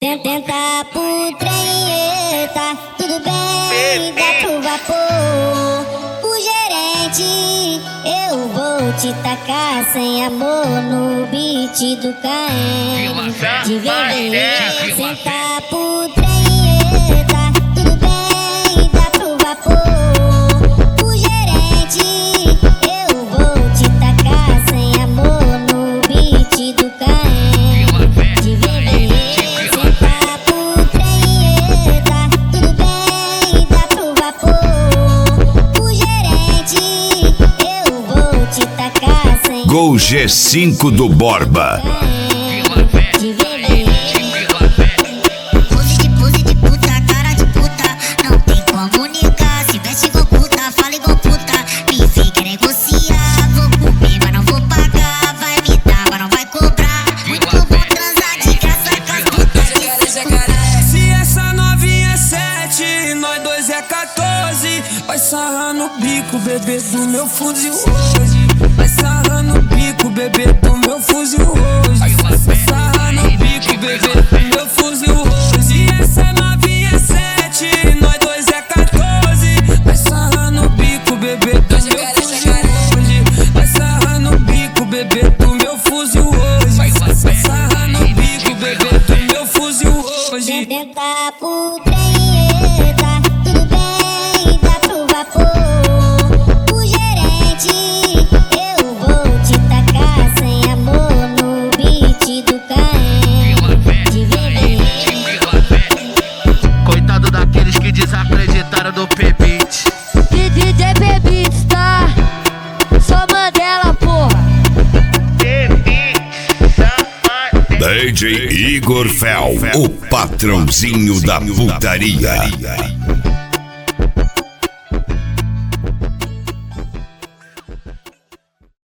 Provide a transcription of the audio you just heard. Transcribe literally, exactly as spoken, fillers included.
Tenta pro trem, eita, tudo bem, dá pro vapor. O gerente, eu vou te tacar sem amor no beat do Caim. De vender, senta pro trem, eita, tudo bem, dá pro vapor. O gerente, eu vou te tacar sem amor no beat do Caim. De vender, senta pro trem, eita, tudo bem, dá pro vapor. O gerente, eu vou te tacar sem Gol G cinco do Borba. de vender. Pose de pose de puta, cara de puta, não tem como negar. Se veste igual puta, fala igual puta, me vem quer negociar. Vou comer, mas não vou pagar, vai me dar, mas não vai cobrar. Muito bom transar de graça com as putas. Se essa novinha é sete, nós dois é quatorze. Vai sarrar no bico, bebê do meu fuzil hoje. Vai sarrar no bico, bebê do meu fuzil hoje. Vai sarrar no bico, bebê do meu fuzil hoje. Se essa novinha é sete, nós dois é quatorze. Vai sarrar no bico, bebê do meu fuzil hoje. Vai sarrar no bico, bebê do meu fuzil hoje. Vai sarrar no bico, bebê do meu fuzil hoje. Tenta pro trem, eita, tudo bem, dá pro vapor. O gerente, eu vou te tacar sem amor no beat do Caim. De vender. Coitado daqueles que desacreditaram do P-Beat. D J P-Beats, tá? Só Mandela, porra. D J Igor Fel, o patrãozinho da putaria.